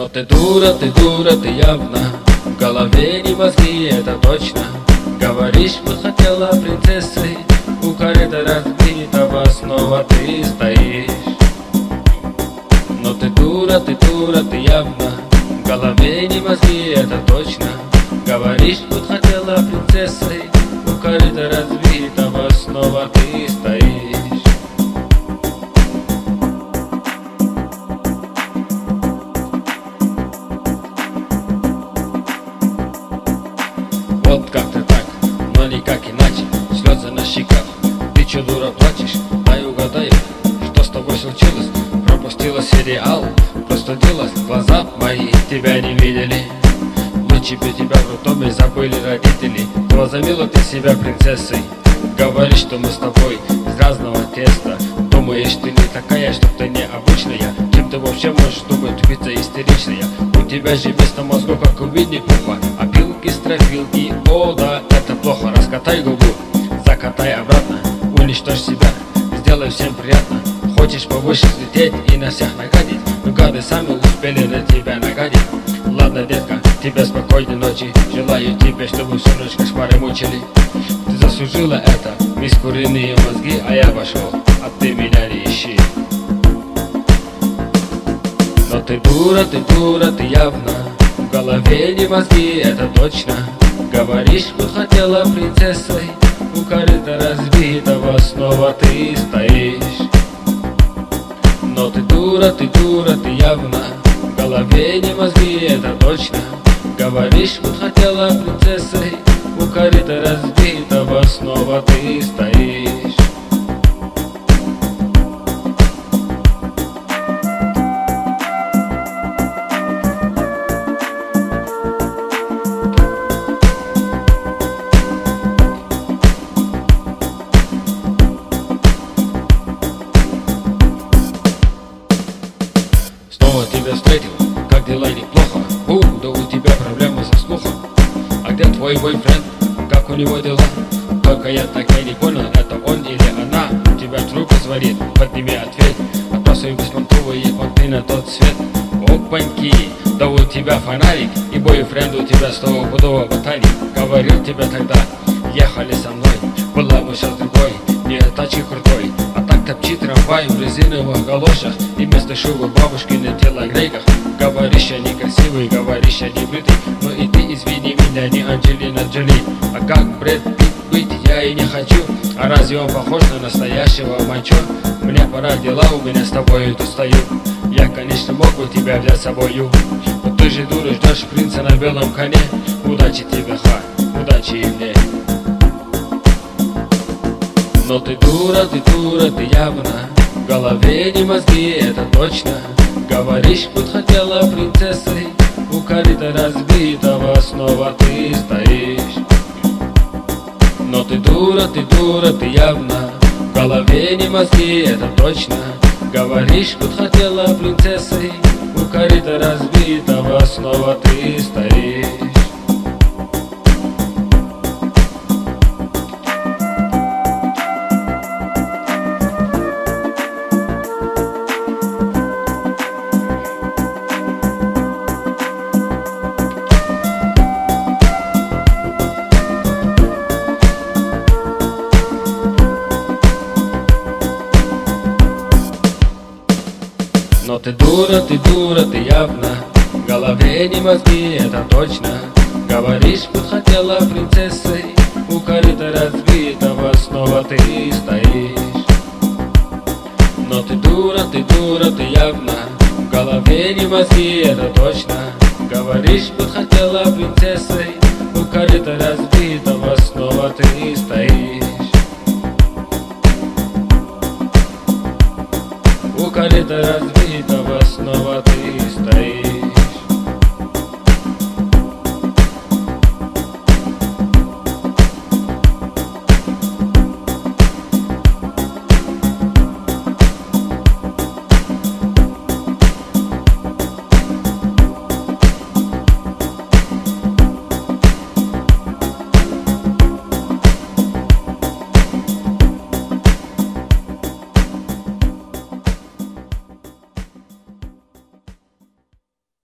Но ты дура, ты явно. В голове не мозги, это точно. Говоришь, вот хотела принцессой. У корыта разбитого снова ты стоишь. Но ты дура, ты явно. В голове не мозги, это точно. Говоришь, вот хотела принцессой. У корыта разбитого снова ты стоишь. Вот как-то так, но никак иначе. Слезы на щеках, ты чё, дура, плачешь? Дай угадаю, что с тобой случилось? Пропустила сериал, простудилась, глаза мои тебя не видели. Лучше бы тебя в роддоме забыли родители. Возомнила ты себя принцессой. Говоришь, что мы с тобой из разного теста. Думаешь, ты не такая, что ты необычная. Чем ты вообще можешь думать, тупица истеричная? У тебя же вместо мозгов, как у Винни-Пуха, опилки, стропилки, о да, это плохо. Раскатай губу, закатай обратно, уничтожь себя, сделай всем приятно. Хочешь повыше взлететь и на всех нагадить, но гады сами успели на тебя нагадить. Ладно, детка, тебе спокойной ночи. Желаю тебе, чтобы всю ночь кошмары мучили. Ты заслужила это, мисс куриные мозги, а я пошел, а ты меня не ищи. Но ты дура, ты явно. В голове не мозги, это точно. Говоришь, вот хотела принцессой. У корыта разбитого снова ты стоишь. Но ты дура, ты явно. В голове не мозги, это точно. Говоришь, вот хотела принцессой. У корыта разбитого снова ты стоишь. Снова тебя встретил, как дела, неплохо. Да у тебя проблемы со слухом. А где твой бойфренд, как у него дела? Только я так и не понял, это он или она. У тебя трубку звонит, подними ответ. Отбрасывай беспонтовые понты на тот свет. Опаньки, да у тебя фонарик. И бойфренд у тебя стопудово ботаник. Говорил тебе тогда, ехали со мной. Была бы сейчас другой, не тачки крутой. А так топчи трамвай в резиновых галошах. И вместо шубы бабушки на телогрейках. Говоришь, я некрасивый, говоришь, я не бритый. Но и ты извини меня, не Анджелина Джоли. А как Брэд Питт быть я и не хочу. А разве он похож на настоящего мачо? Мне пора, дела у меня с тобой тут стою. Я, конечно, мог бы тебя взять с собою, но ты же, дура, ждешь принца на белом коне. Удачи тебе, ха, удачи и мне. Но ты дура, ты явно. В голове не мозги, это точно. Говоришь, вот хотела принцессой. У корыта разбитого снова ты стоишь. Но ты дура, ты явно. В голове не мозги, это точно. Говоришь, вот хотела принцессой. У корыта разбитого снова ты стоишь. Но ты дура, ты явно. В голове не мозги, это точно. Говоришь, вот хотела принцессой. У корыта разбитого снова ты стоишь. Но ты дура, ты явно. В голове не мозги, это точно. Говоришь, вот хотела принцессой. У корыта разбитого снова ты стоишь. У корыта разбитого снова